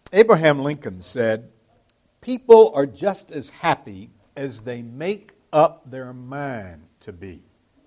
Abraham Lincoln said, "People are just as happy as they make up their mind to be."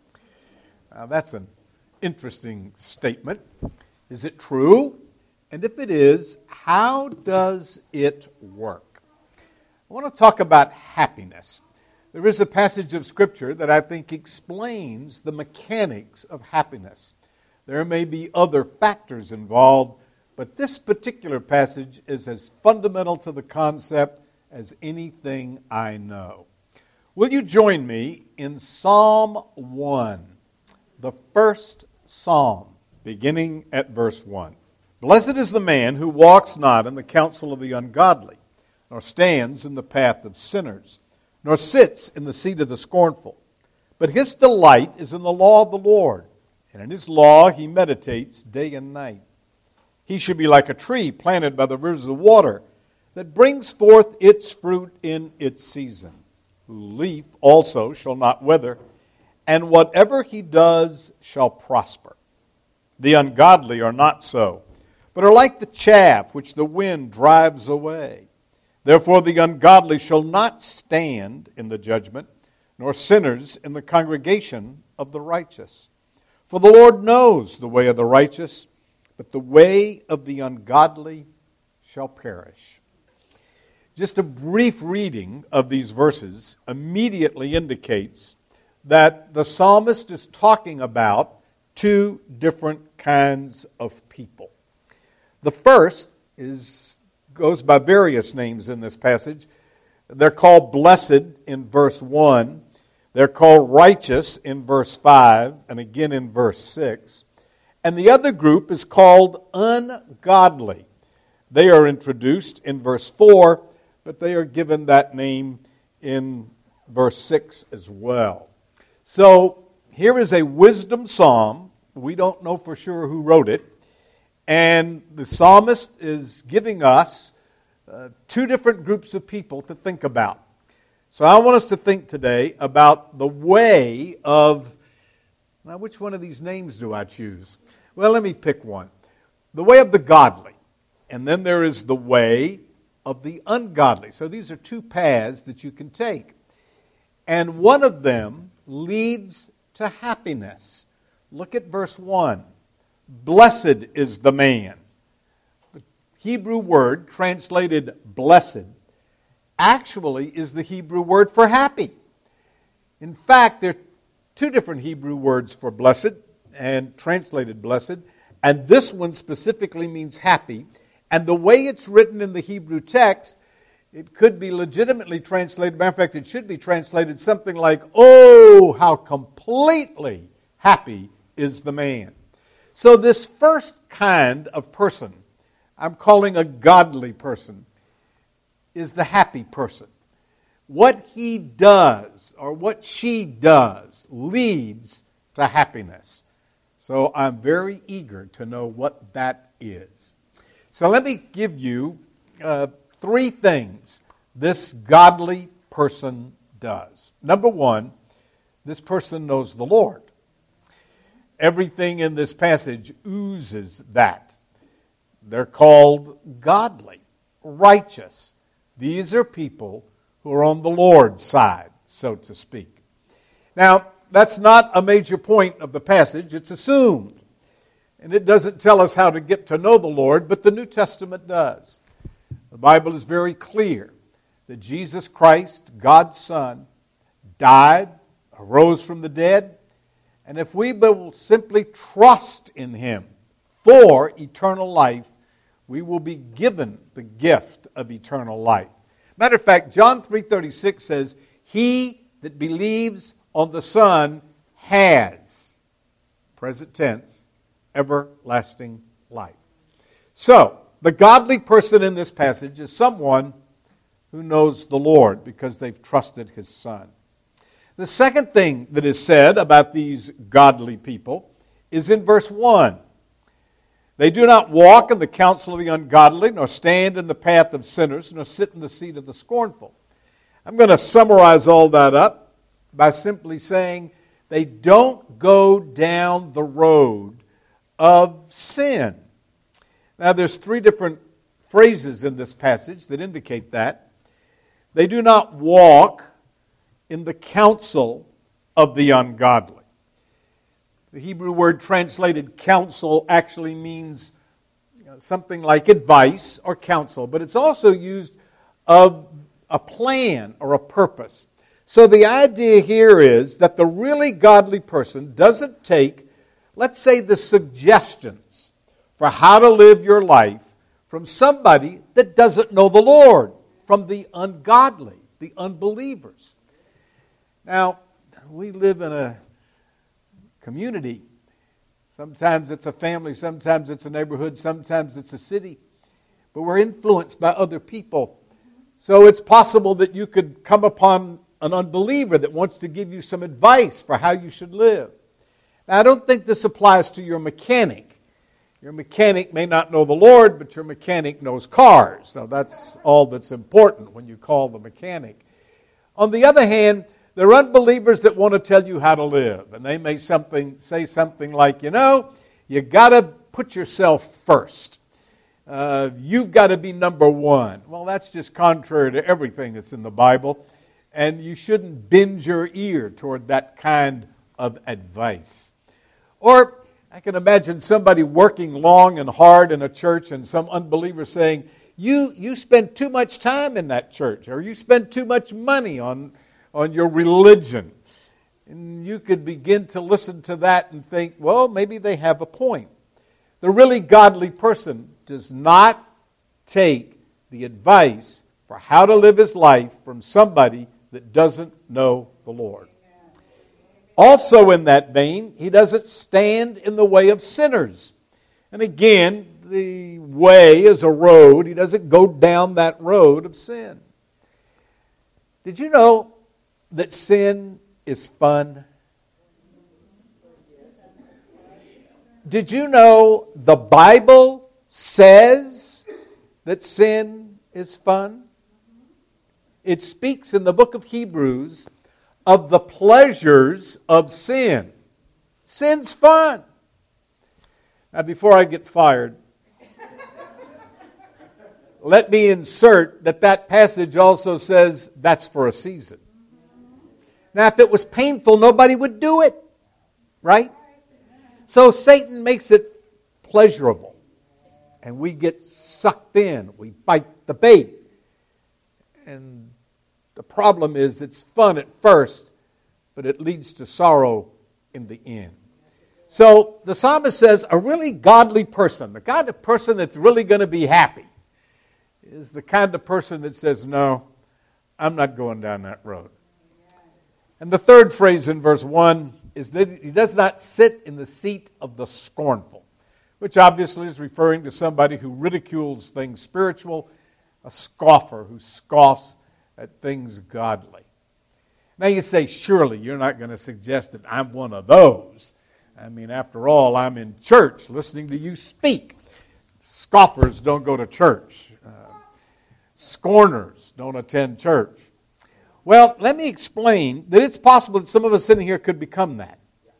Now, that's an interesting statement. Is it true? And if it is, how does it work? I want to talk about happiness. There is a passage of Scripture that I think explains the mechanics of happiness. There may be other factors involved, but this particular passage is as fundamental to the concept as anything I know. Will you join me in Psalm 1, the first psalm, beginning at verse 1. "Blessed is the man who walks not in the counsel of the ungodly, nor stands in the path of sinners, nor sits in the seat of the scornful. But his delight is in the law of the Lord, and in his law he meditates day and night. He should be like a tree planted by the rivers of water, that brings forth its fruit in its season, whose leaf also shall not wither, and whatever he does shall prosper. The ungodly are not so, but are like the chaff which the wind drives away. Therefore the ungodly shall not stand in the judgment, nor sinners in the congregation of the righteous. For the Lord knows the way of the righteous, but the way of the ungodly shall perish." Just a brief reading of these verses immediately indicates that the psalmist is talking about two different kinds of people. The first goes by various names in this passage. They're called blessed in verse 1. They're called righteous in verse 5 and again in verse 6. And the other group is called ungodly. They are introduced in verse 4, but they are given that name in verse 6 as well. So here is a wisdom psalm. We don't know for sure who wrote it. And the psalmist is giving us two different groups of people to think about. So I want us to think today about the way of... Now, which one of these names do I choose? Well, let me pick one. The way of the godly. And then there is the way of the ungodly. So these are two paths that you can take. And one of them leads to happiness. Look at verse 1. Blessed is the man. The Hebrew word translated blessed actually is the Hebrew word for happy. In fact, there are two different Hebrew words for blessed and translated blessed, and this one specifically means happy. And the way it's written in the Hebrew text, it could be legitimately translated. Matter of fact, it should be translated something like, "Oh, how completely happy is the man." So this first kind of person, I'm calling a godly person, is the happy person. What he does or what she does leads to happiness. So I'm very eager to know what that is. So let me give you three things this godly person does. Number one, this person knows the Lord. Everything in this passage oozes that. They're called godly, righteous. These are people who are on the Lord's side, so to speak. Now, that's not a major point of the passage. It's assumed. And it doesn't tell us how to get to know the Lord, but the New Testament does. The Bible is very clear that Jesus Christ, God's Son, died, arose from the dead, and if we will simply trust in Him for eternal life, we will be given the gift of eternal life. Matter of fact, John 3:36 says, "He that believes on the Son has," present tense, "everlasting life." So, the godly person in this passage is someone who knows the Lord because they've trusted His Son. The second thing that is said about these godly people is in verse 1. They do not walk in the counsel of the ungodly, nor stand in the path of sinners, nor sit in the seat of the scornful. I'm going to summarize all that up by simply saying they don't go down the road of sin. Now, there's three different phrases in this passage that indicate that. They do not walk in the counsel of the ungodly. The Hebrew word translated counsel actually means something like advice or counsel, but it's also used of a plan or a purpose. So the idea here is that the really godly person doesn't take, let's say, the suggestions for how to live your life from somebody that doesn't know the Lord, from the ungodly, the unbelievers. Now, we live in a community. Sometimes it's a family, sometimes it's a neighborhood, sometimes it's a city. But we're influenced by other people. So it's possible that you could come upon an unbeliever that wants to give you some advice for how you should live. Now, I don't think this applies to your mechanic. Your mechanic may not know the Lord, but your mechanic knows cars. So that's all that's important when you call the mechanic. On the other hand, there are unbelievers that want to tell you how to live. And they may say something like, you got to put yourself first. You've got to be number one. Well, that's just contrary to everything that's in the Bible. And you shouldn't bend your ear toward that kind of advice. Or I can imagine somebody working long and hard in a church and some unbeliever saying, you spend too much time in that church, or you spend too much money on your religion. And you could begin to listen to that and think, well, maybe they have a point. The really godly person does not take the advice for how to live his life from somebody that doesn't know the Lord. Also in that vein, he doesn't stand in the way of sinners. And again, the way is a road. He doesn't go down that road of sin. Did you know that sin is fun? Did you know the Bible says that sin is fun? It speaks in the book of Hebrews of the pleasures of sin. Sin's fun. Now, before I get fired, let me insert that passage also says that's for a season. Now, if it was painful, nobody would do it, right? So Satan makes it pleasurable, and we get sucked in. We bite the bait. And the problem is it's fun at first, but it leads to sorrow in the end. So the psalmist says a really godly person, the kind of person that's really going to be happy, is the kind of person that says, no, I'm not going down that road. And the third phrase in verse 1 is that he does not sit in the seat of the scornful, which obviously is referring to somebody who ridicules things spiritual, a scoffer who scoffs at things godly. Now you say, surely you're not going to suggest that I'm one of those. I mean, after all, I'm in church listening to you speak. Scoffers don't go to church. Scorners don't attend church. Well, let me explain that it's possible that some of us sitting here could become that.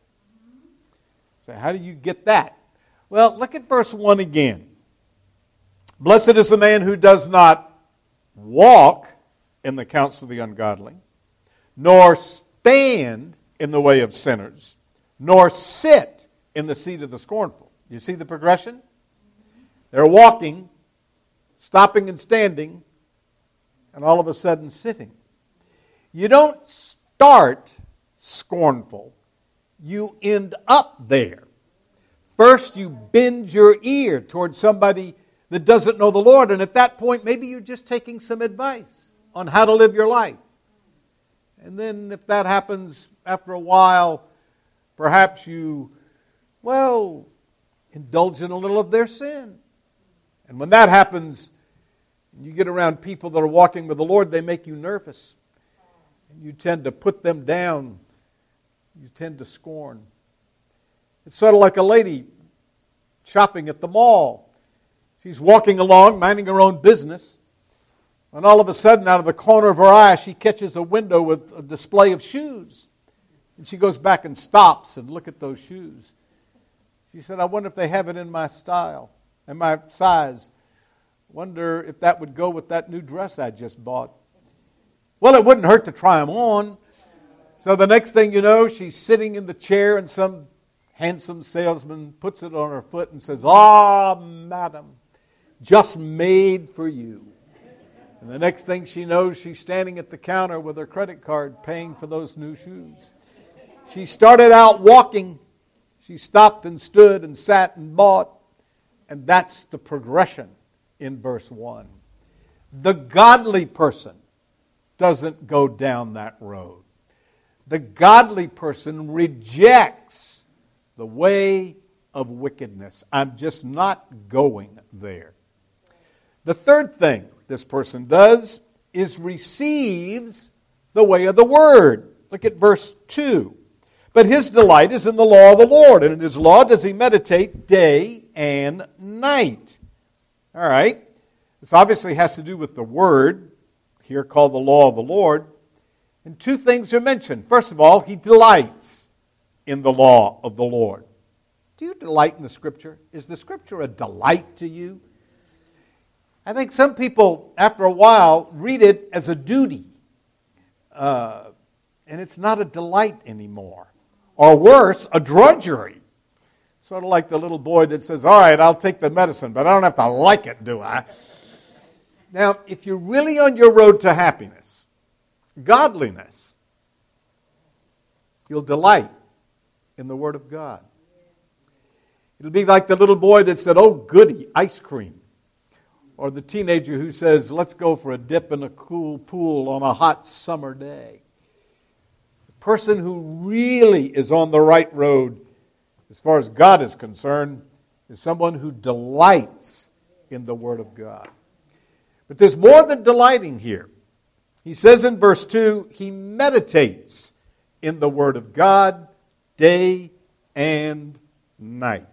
So how do you get that? Well, look at verse 1 again. Blessed is the man who does not walk in the counsel of the ungodly, nor stand in the way of sinners, nor sit in the seat of the scornful. You see the progression? They're walking, stopping and standing, and all of a sudden sitting. You don't start scornful. You end up there. First, you bend your ear towards somebody that doesn't know the Lord, and at that point, maybe you're just taking some advice on how to live your life. And then if that happens after a while, perhaps you, indulge in a little of their sin. And when that happens, you get around people that are walking with the Lord, they make you nervous. And you tend to put them down. You tend to scorn. It's sort of like a lady shopping at the mall. She's walking along, minding her own business. And all of a sudden, out of the corner of her eye, she catches a window with a display of shoes. And she goes back and stops and looks at those shoes. She said, I wonder if they have it in my style and my size. Wonder if that would go with that new dress I just bought. Well, it wouldn't hurt to try them on. So the next thing you know, she's sitting in the chair and some handsome salesman puts it on her foot and says, "Ah, madam, just made for you." And the next thing she knows, she's standing at the counter with her credit card paying for those new shoes. She started out walking. She stopped and stood and sat and bought. And that's the progression in verse 1. The godly person doesn't go down that road. The godly person rejects the way of wickedness. I'm just not going there. The third thing this person does is receives the way of the Word. Look at verse 2. But his delight is in the law of the Lord, and in his law does he meditate day and night. All right. This obviously has to do with the Word, here called the law of the Lord. And two things are mentioned. First of all, he delights in the law of the Lord. Do you delight in the Scripture? Is the Scripture a delight to you? I think some people, after a while, read it as a duty. And it's not a delight anymore. Or worse, a drudgery. Sort of like the little boy that says, "All right, I'll take the medicine, but I don't have to like it, do I?" Now, if you're really on your road to happiness, godliness, you'll delight in the Word of God. It'll be like the little boy that said, "Oh, goody, ice cream." Or the teenager who says, "Let's go for a dip in a cool pool on a hot summer day." The person who really is on the right road, as far as God is concerned, is someone who delights in the Word of God. But there's more than delighting here. He says in verse 2, he meditates in the Word of God day and night.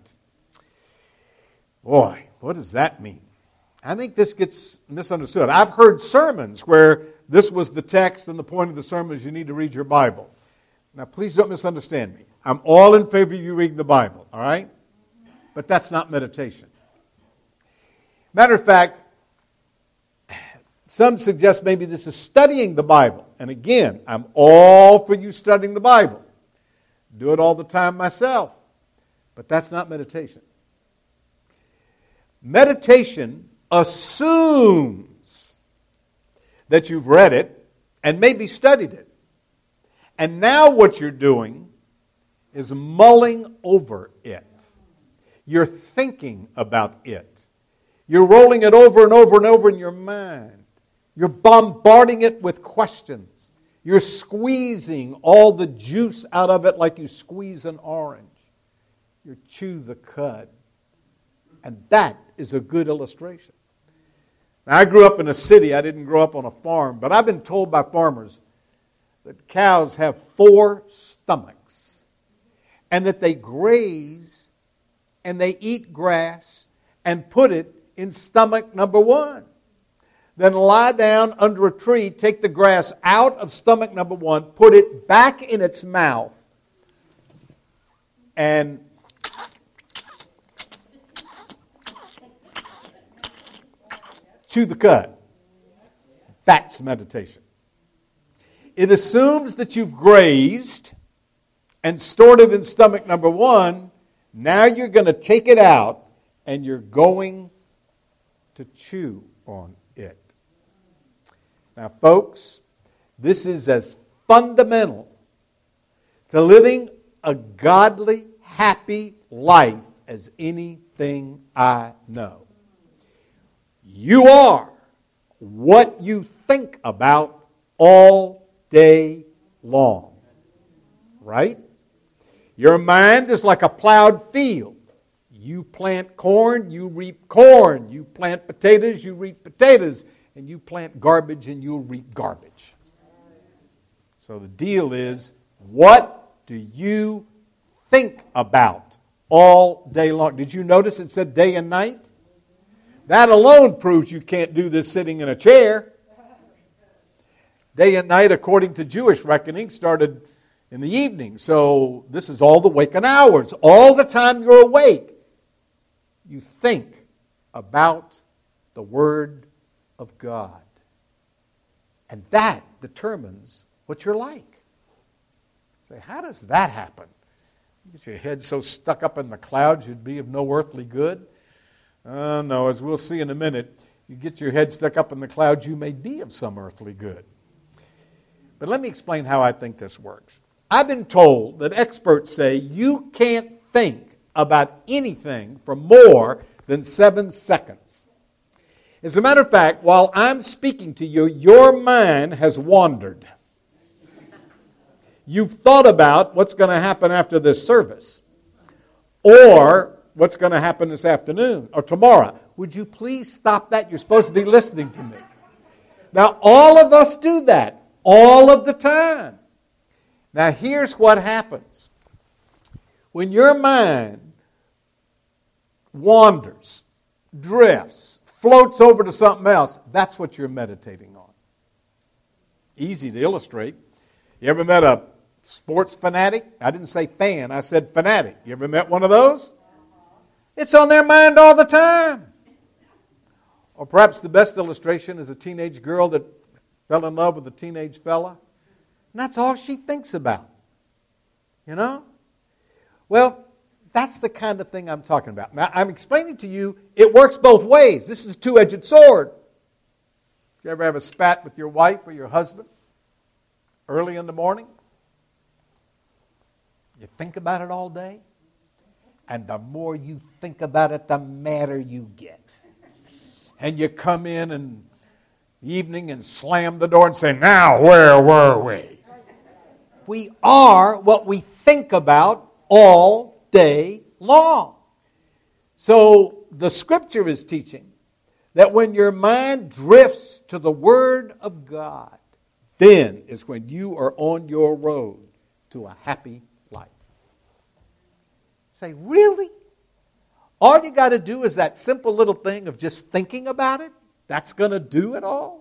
Boy, what does that mean? I think this gets misunderstood. I've heard sermons where this was the text and the point of the sermon is you need to read your Bible. Now, please don't misunderstand me. I'm all in favor of you reading the Bible, all right? But that's not meditation. Matter of fact, some suggest maybe this is studying the Bible. And again, I'm all for you studying the Bible. Do it all the time myself. But that's not meditation. Meditation assumes that you've read it and maybe studied it. And now what you're doing is mulling over it. You're thinking about it. You're rolling it over and over and over in your mind. You're bombarding it with questions. You're squeezing all the juice out of it like you squeeze an orange. You chew the cud. And that is a good illustration. Now, I grew up in a city. I didn't grow up on a farm. But I've been told by farmers that cows have 4 stomachs. And that they graze and they eat grass and put it in stomach number 1. Then lie down under a tree, take the grass out of stomach number 1, put it back in its mouth, and chew the cud. That's meditation. It assumes that you've grazed and stored it in stomach number 1. Now you're going to take it out and you're going to chew on it. Now, folks, this is as fundamental to living a godly, happy life as anything I know. You are what you think about all day long. Right? Your mind is like a plowed field. You plant corn, you reap corn. You plant potatoes, you reap potatoes. And you plant garbage and you'll reap garbage. So the deal is, what do you think about all day long? Did you notice it said day and night? That alone proves you can't do this sitting in a chair. Day and night, according to Jewish reckoning, started in the evening. So this is all the waking hours. All the time you're awake, you think about the Word of God. And that determines what you're like. Say, how does that happen? You get your head so stuck up in the clouds you'd be of no earthly good? No, as we'll see in a minute, you get your head stuck up in the clouds, you may be of some earthly good. But let me explain how I think this works. I've been told that experts say you can't think about anything for more than 7 seconds. As a matter of fact, while I'm speaking to you, your mind has wandered. You've thought about what's going to happen after this service, or what's going to happen this afternoon or tomorrow. Would you please stop that? You're supposed to be listening to me. Now, all of us do that all of the time. Now, here's what happens. When your mind wanders, drifts, floats over to something else, that's what you're meditating on. Easy to illustrate. You ever met a sports fanatic? I didn't say fan, I said fanatic. You ever met one of those? It's on their mind all the time. Or perhaps the best illustration is a teenage girl that fell in love with a teenage fella. And that's all she thinks about. You know? Well, that's the kind of thing I'm talking about. Now, I'm explaining to you, it works both ways. This is a two-edged sword. Did you ever have a spat with your wife or your husband early in the morning? You think about it all day, and the more you think about it, the madder you get. And you come in the evening and slam the door and say, now where were we? We are what we think about all day long. So the Scripture is teaching that when your mind drifts to the Word of God, then is when you are on your road to a happy life. Say, really? All you got to do is that simple little thing of just thinking about it? That's going to do it all?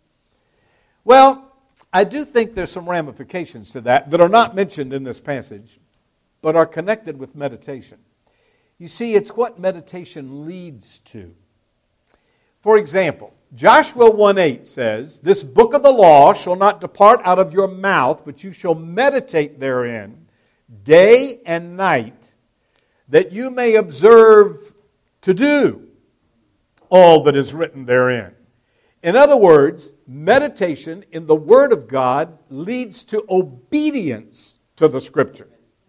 Well, I do think there's some ramifications to that are not mentioned in this passage, but are connected with meditation. You see, it's what meditation leads to. For example, Joshua 1:8 says, this book of the law shall not depart out of your mouth, but you shall meditate therein day and night, that you may observe to do all that is written therein. In other words, meditation in the Word of God leads to obedience to the Scripture.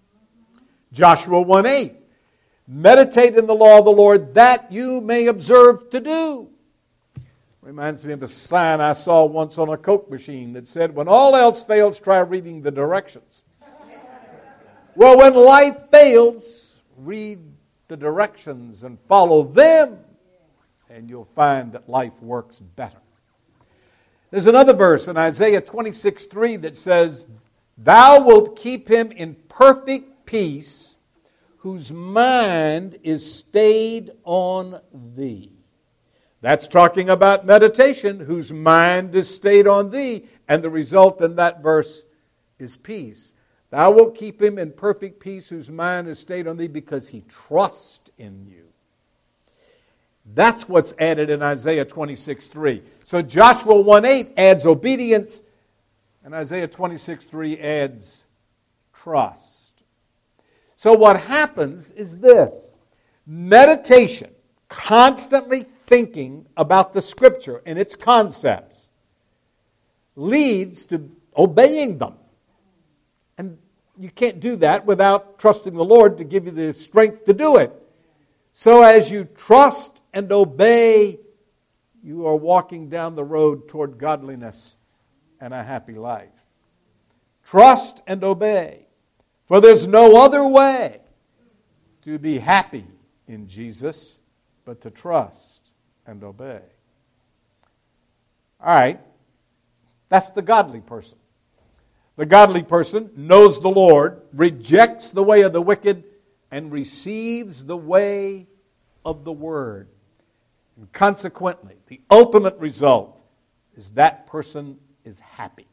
Joshua 1:8, meditate in the law of the Lord that you may observe to do. Reminds me of a sign I saw once on a Coke machine that said, when all else fails, try reading the directions. Well, when life fails, read the directions and follow them, and you'll find that life works better. There's another verse in Isaiah 26:3 that says, thou wilt keep him in perfect peace, whose mind is stayed on thee. That's talking about meditation, whose mind is stayed on thee. And the result in that verse is peace. Thou wilt keep him in perfect peace, whose mind is stayed on thee, because he trusts in you. That's what's added in Isaiah 26:3. So Joshua 1:8 adds obedience, and Isaiah 26:3 adds trust. So what happens is this. Meditation, constantly thinking about the Scripture and its concepts, leads to obeying them. And you can't do that without trusting the Lord to give you the strength to do it. So as you trust and obey, you are walking down the road toward godliness and a happy life. Trust and obey. For there's no other way to be happy in Jesus but to trust and obey. All right, that's the godly person. The godly person knows the Lord, rejects the way of the wicked, and receives the way of the Word. And consequently, the ultimate result is that person is happy.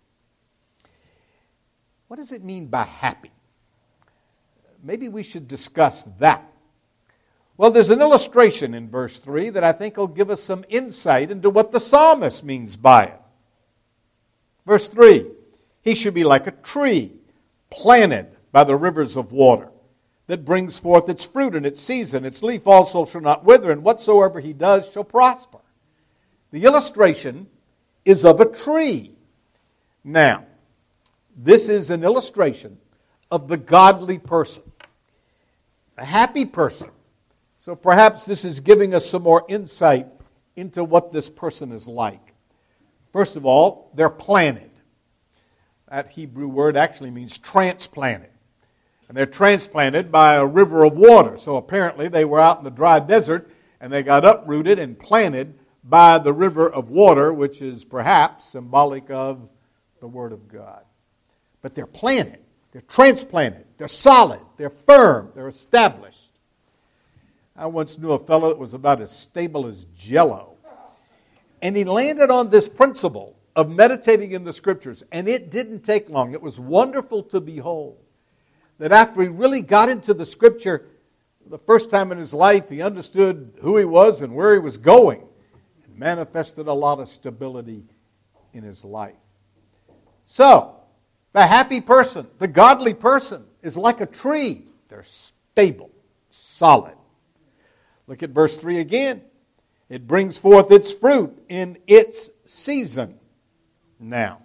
What does it mean by happy? Maybe we should discuss that. Well, there's an illustration in verse 3 that I think will give us some insight into what the psalmist means by it. Verse 3, he should be like a tree planted by the rivers of water that brings forth its fruit in its season. Its leaf also shall not wither, and whatsoever he does shall prosper. The illustration is of a tree. Now, this is an illustration of the godly person, a happy person. So perhaps this is giving us some more insight into what this person is like. First of all, they're planted. That Hebrew word actually means transplanted. And they're transplanted by a river of water. So apparently they were out in the dry desert and they got uprooted and planted by the river of water, which is perhaps symbolic of the Word of God. But they're planted, they're transplanted, they're solid, they're firm, they're established. I once knew a fellow that was about as stable as Jell-O. And he landed on this principle of meditating in the Scriptures. And it didn't take long. It was wonderful to behold that after he really got into the Scripture, the first time in his life, he understood who he was and where he was going. And manifested a lot of stability in his life. So, the happy person, the godly person, is like a tree. They're stable, solid. Look at verse 3 again. It brings forth its fruit in its season. Now,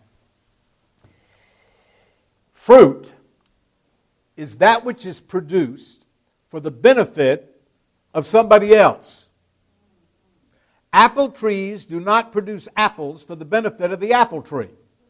fruit is that which is produced for the benefit of somebody else. Apple trees do not produce apples for the benefit of the apple tree.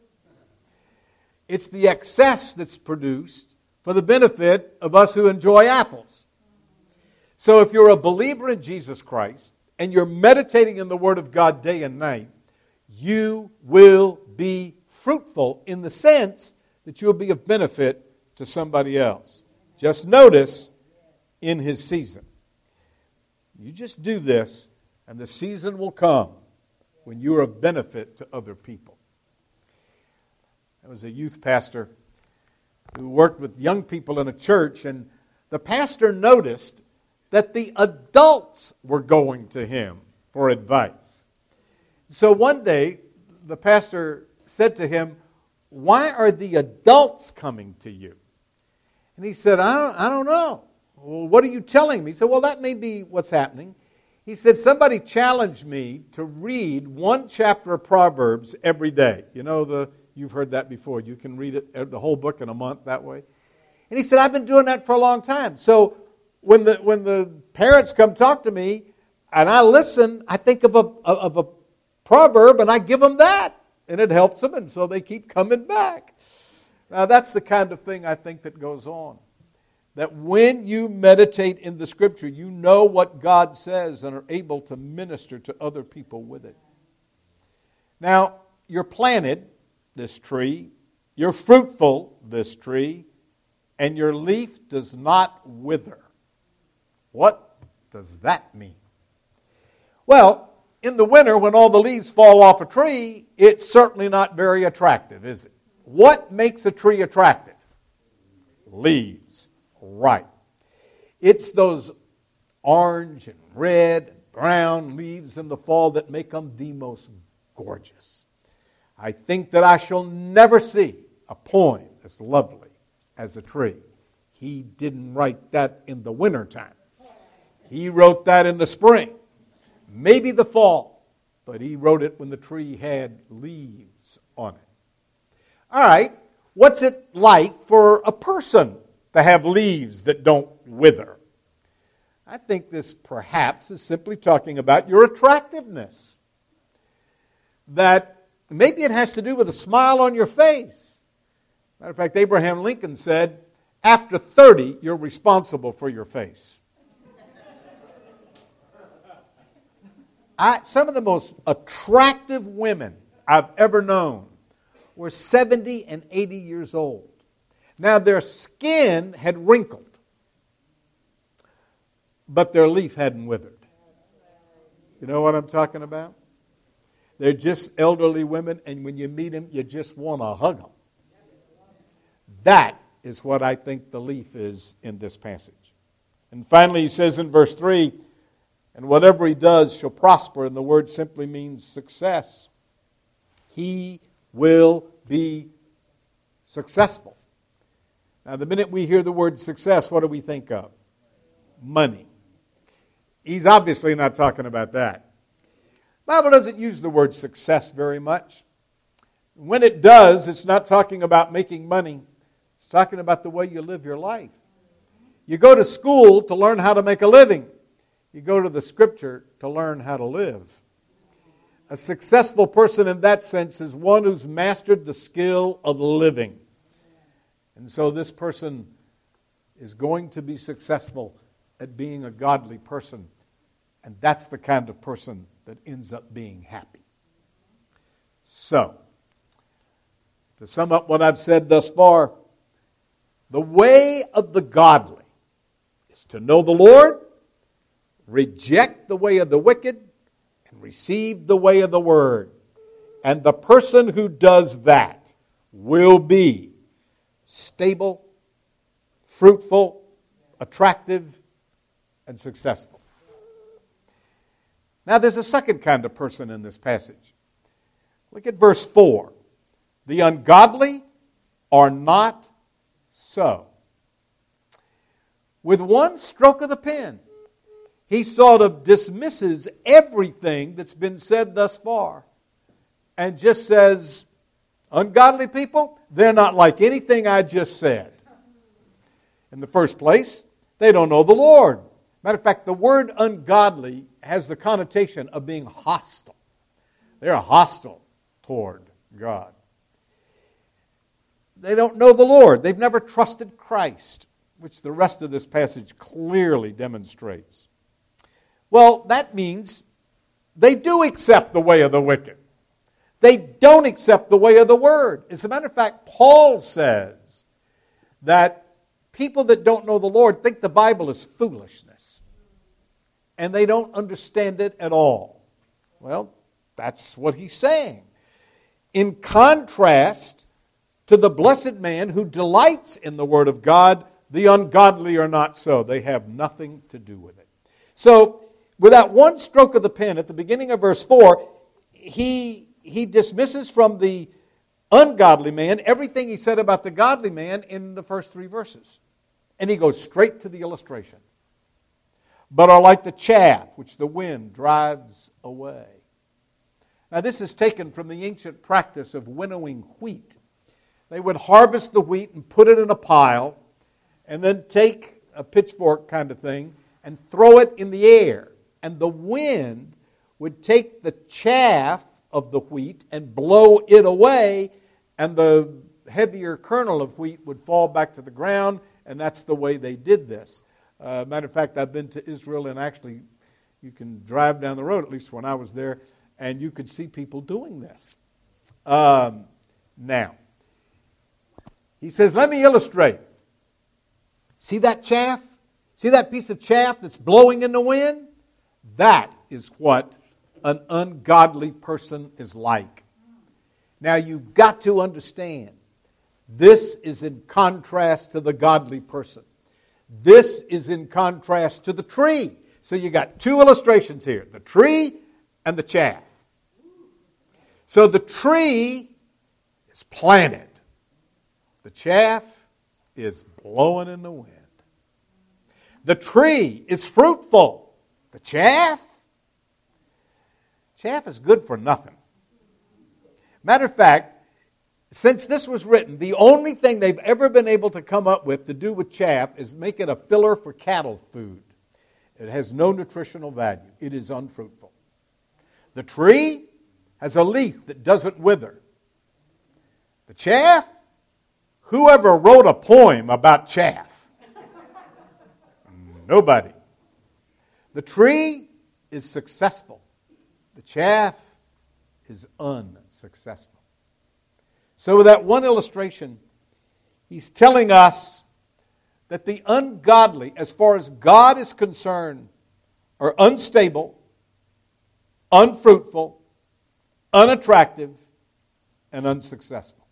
It's the excess that's produced for the benefit of us who enjoy apples. So if you're a believer in Jesus Christ and you're meditating in the Word of God day and night, you will be fruitful in the sense that you'll be of benefit to somebody else. Just notice, in His season. You just do this, and the season will come when you're of benefit to other people. I was a youth pastor who worked with young people in a church, and the pastor noticed that the adults were going to him for advice. So one day, the pastor said to him, "Why are the adults coming to you?" And he said, I don't know. Well, what are you telling me? He said, well, that may be what's happening. He said, somebody challenged me to read one chapter of Proverbs every day. You know, you've heard that before. You can read it, the whole book in a month that way. And he said, I've been doing that for a long time. So when the parents come talk to me and I listen, I think of a proverb and I give them that. And it helps them, and so they keep coming back. Now, that's the kind of thing I think that goes on. That when you meditate in the Scripture, you know what God says and are able to minister to other people with it. Now, you're planted, this tree. You're fruitful, this tree. And your leaf does not wither. What does that mean? Well, in the winter, when all the leaves fall off a tree, it's certainly not very attractive, is it? What makes a tree attractive? Leaves. Right. It's those orange and red and brown leaves in the fall that make them the most gorgeous. I think that I shall never see a poem as lovely as a tree. He didn't write that in the wintertime. He wrote that in the spring, maybe the fall, but he wrote it when the tree had leaves on it. All right, what's it like for a person to have leaves that don't wither? I think this perhaps is simply talking about your attractiveness. That maybe it has to do with a smile on your face. Matter of fact, Abraham Lincoln said, after 30, you're responsible for your face. Some of the most attractive women I've ever known were 70 and 80 years old. Now, their skin had wrinkled, but their leaf hadn't withered. You know what I'm talking about? They're just elderly women, and when you meet them, you just want to hug them. That is what I think the leaf is in this passage. And finally, he says in verse 3, and whatever he does shall prosper, and the word simply means success. He will be successful. Now, the minute we hear the word success, what do we think of? Money. He's obviously not talking about that. The Bible doesn't use the word success very much. When it does, it's not talking about making money. It's talking about the way you live your life. You go to school to learn how to make a living. You go to the Scripture to learn how to live. A successful person in that sense is one who's mastered the skill of living. And so this person is going to be successful at being a godly person. And that's the kind of person that ends up being happy. So, to sum up what I've said thus far, the way of the godly is to know the Lord, reject the way of the wicked, and receive the way of the word. And the person who does that will be stable, fruitful, attractive, and successful. Now there's a second kind of person in this passage. Look at verse 4. The ungodly are not so. With one stroke of the pen, he sort of dismisses everything that's been said thus far and just says, ungodly people, they're not like anything I just said. In the first place, they don't know the Lord. Matter of fact, the word ungodly has the connotation of being hostile. They're hostile toward God. They don't know the Lord. They've never trusted Christ, which the rest of this passage clearly demonstrates. Well, that means they do accept the way of the wicked. They don't accept the way of the Word. As a matter of fact, Paul says that people that don't know the Lord think the Bible is foolishness. And they don't understand it at all. Well, that's what he's saying. In contrast to the blessed man who delights in the Word of God, the ungodly are not so. They have nothing to do with it. So, with that one stroke of the pen at the beginning of verse 4, he dismisses from the ungodly man everything he said about the godly man in the first 3 verses. And he goes straight to the illustration. But are like the chaff which the wind drives away. Now this is taken from the ancient practice of winnowing wheat. They would harvest the wheat and put it in a pile, and then take a pitchfork kind of thing and throw it in the air. And the wind would take the chaff of the wheat and blow it away, and the heavier kernel of wheat would fall back to the ground, and that's the way they did this. Matter of fact, I've been to Israel, and actually you can drive down the road, at least when I was there, and you could see people doing this. Now, he says, let me illustrate. See that chaff? See that piece of chaff that's blowing in the wind? That is what an ungodly person is like. Now, you've got to understand, this is in contrast to the godly person. This is in contrast to the tree. So you got 2 illustrations here, the tree and the chaff. So the tree is planted. The chaff is blowing in the wind. The tree is fruitful. The chaff is good for nothing. Matter of fact, since this was written, the only thing they've ever been able to come up with to do with chaff is make it a filler for cattle food. It has no nutritional value. It is unfruitful. The tree has a leaf that doesn't wither. The chaff, whoever wrote a poem about chaff? Nobody. The tree is successful. The chaff is unsuccessful. So with that one illustration, he's telling us that the ungodly, as far as God is concerned, are unstable, unfruitful, unattractive, and unsuccessful.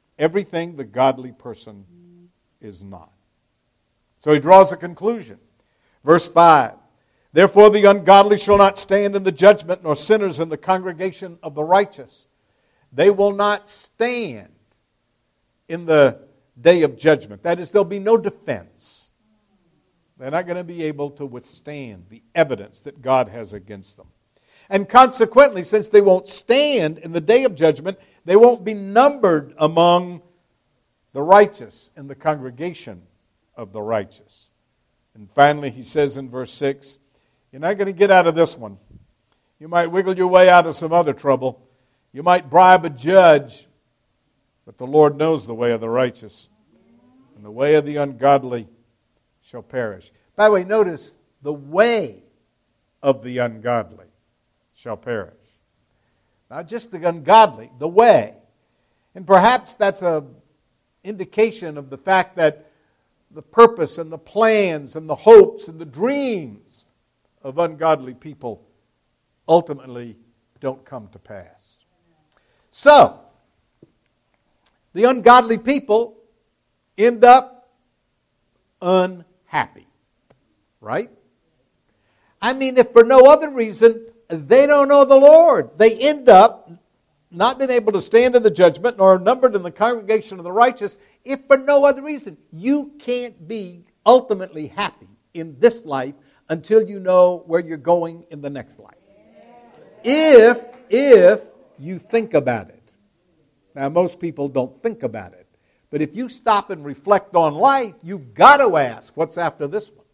Everything the godly person is not. So he draws a conclusion. Verse 5, therefore the ungodly shall not stand in the judgment, nor sinners in the congregation of the righteous. They will not stand in the day of judgment. That is, there'll be no defense. They're not going to be able to withstand the evidence that God has against them. And consequently, since they won't stand in the day of judgment, they won't be numbered among the righteous in the congregation of the righteous. And finally, he says in verse 6, you're not going to get out of this one. You might wiggle your way out of some other trouble. You might bribe a judge, but the Lord knows the way of the righteous, and the way of the ungodly shall perish. By the way, notice, the way of the ungodly shall perish. Not just the ungodly, the way. And perhaps that's an indication of the fact that the purpose and the plans and the hopes and the dreams of ungodly people ultimately don't come to pass. So, the ungodly people end up unhappy. Right? I mean, if for no other reason, they don't know the Lord. They end up not being able to stand in the judgment nor numbered in the congregation of the righteous, if for no other reason. You can't be ultimately happy in this life until you know where you're going in the next life. If you think about it. Now, most people don't think about it. But if you stop and reflect on life, you've got to ask, what's after this one?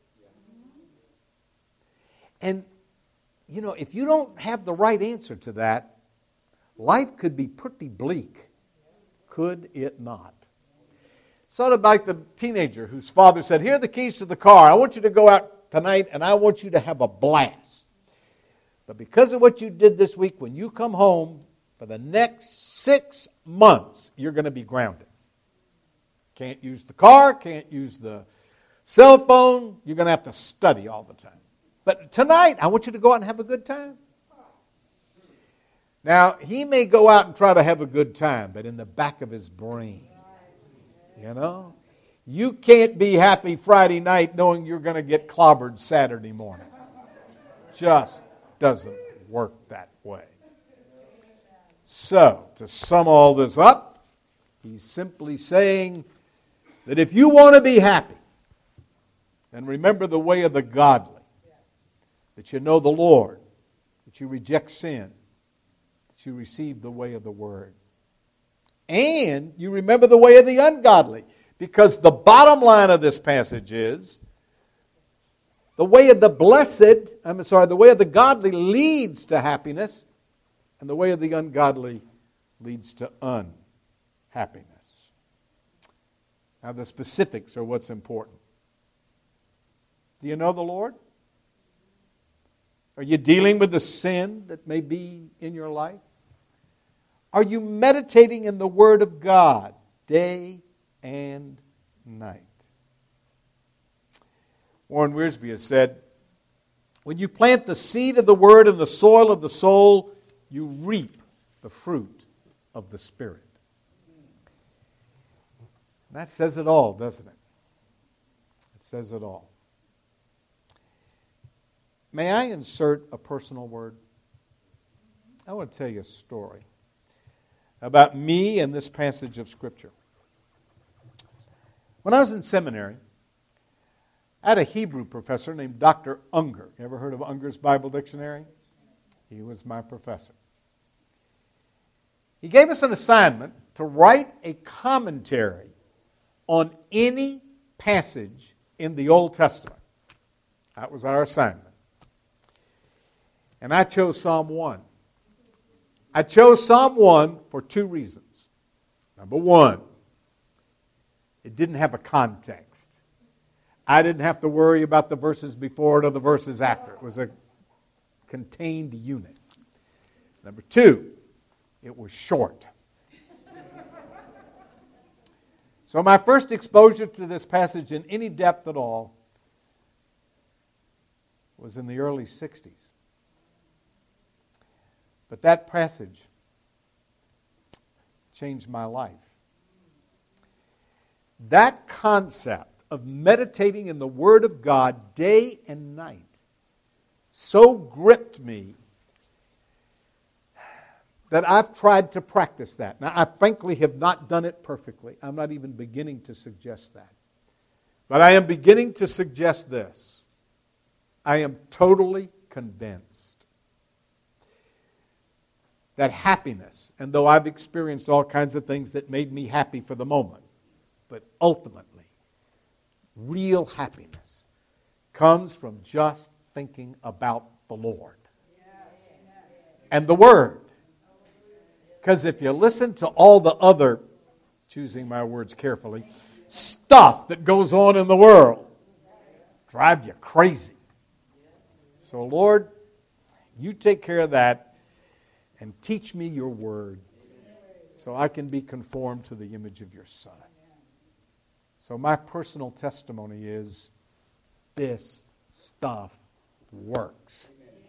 And, you know, if you don't have the right answer to that, life could be pretty bleak. Could it not? Sort of like the teenager whose father said, here are the keys to the car. I want you to go out tonight and I want you to have a blast. But because of what you did this week, when you come home, for the next 6 months, you're going to be grounded. Can't use the car, can't use the cell phone. You're going to have to study all the time. But tonight, I want you to go out and have a good time. Now, he may go out and try to have a good time, but in the back of his brain, you can't be happy Friday night knowing you're going to get clobbered Saturday morning. Just doesn't work that way. So, to sum all this up, he's simply saying that if you want to be happy, then remember the way of the godly. That you know the Lord, that you reject sin, that you receive the way of the Word. And you remember the way of the ungodly, because the bottom line of this passage is the way of the the way of the godly leads to happiness, and the way of the ungodly leads to unhappiness. Now the specifics are what's important. Do you know the Lord? Are you dealing with the sin that may be in your life? Are you meditating in the Word of God day and night? Warren Wiersbe has said, when you plant the seed of the Word in the soil of the soul, you reap the fruit of the Spirit. That says it all, doesn't it? It says it all. May I insert a personal word? I want to tell you a story about me and this passage of Scripture. When I was in seminary, I had a Hebrew professor named Dr. Unger. You ever heard of Unger's Bible Dictionary? He was my professor. He gave us an assignment to write a commentary on any passage in the Old Testament. That was our assignment. And I chose Psalm 1. I chose Psalm 1 for 2 reasons. Number 1, it didn't have a context. I didn't have to worry about the verses before it or the verses after. It was a contained unit. Number 2, it was short. So my first exposure to this passage in any depth at all was in the early 60s. But that passage changed my life. That concept of meditating in the Word of God day and night so gripped me that I've tried to practice that. Now, I frankly have not done it perfectly. I'm not even beginning to suggest that. But I am beginning to suggest this. I am totally convinced that happiness, and though I've experienced all kinds of things that made me happy for the moment, but ultimately, real happiness comes from just thinking about the Lord and the Word. Because if you listen to all the other, choosing my words carefully, stuff that goes on in the world, drive you crazy. So Lord, you take care of that and teach me your Word so I can be conformed to the image of your Son. So my personal testimony is this stuff works.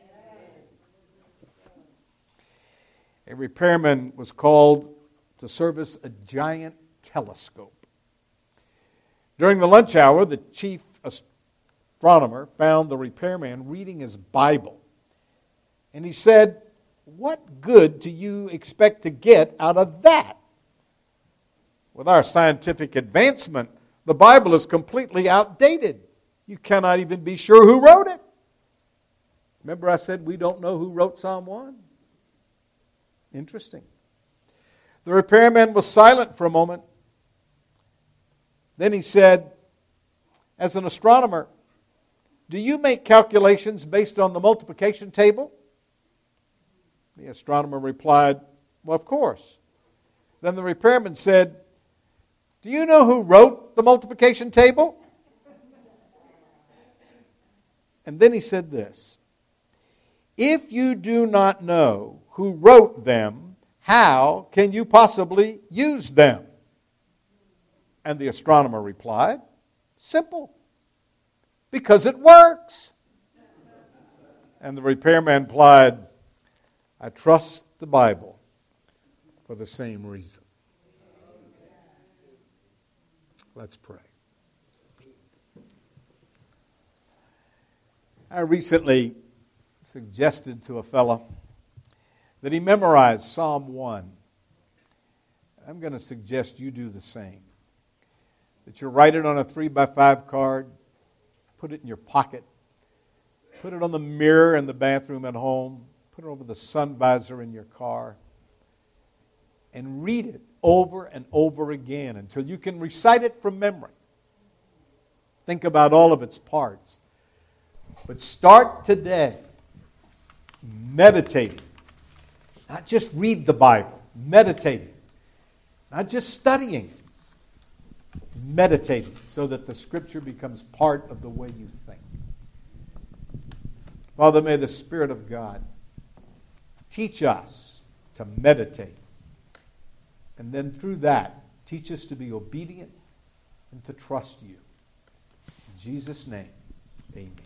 A repairman was called to service a giant telescope. During the lunch hour, the chief astronomer found the repairman reading his Bible. And he said, "What good do you expect to get out of that? With our scientific advancement, the Bible is completely outdated. You cannot even be sure who wrote it." Remember I said we don't know who wrote Psalm 1? Interesting. The repairman was silent for a moment. Then he said, "As an astronomer, do you make calculations based on the multiplication table?" The astronomer replied, "Well, of course." Then the repairman said, "Do you know who wrote the multiplication table?" And then he said this, "If you do not know who wrote them, how can you possibly use them?" And the astronomer replied, "Simple, because it works." And the repairman replied, "I trust the Bible for the same reason." Let's pray. I recently suggested to a fellow that he memorize Psalm 1. I'm going to suggest you do the same. That you write it on a 3x5 card, put it in your pocket, put it on the mirror in the bathroom at home, put it over the sun visor in your car, and read it over and over again until you can recite it from memory. Think about all of its parts. But start today meditating. Not just read the Bible, meditating. Not just studying it, meditating so that the Scripture becomes part of the way you think. Father, may the Spirit of God teach us to meditate. And then through that, teach us to be obedient and to trust you. In Jesus' name, amen.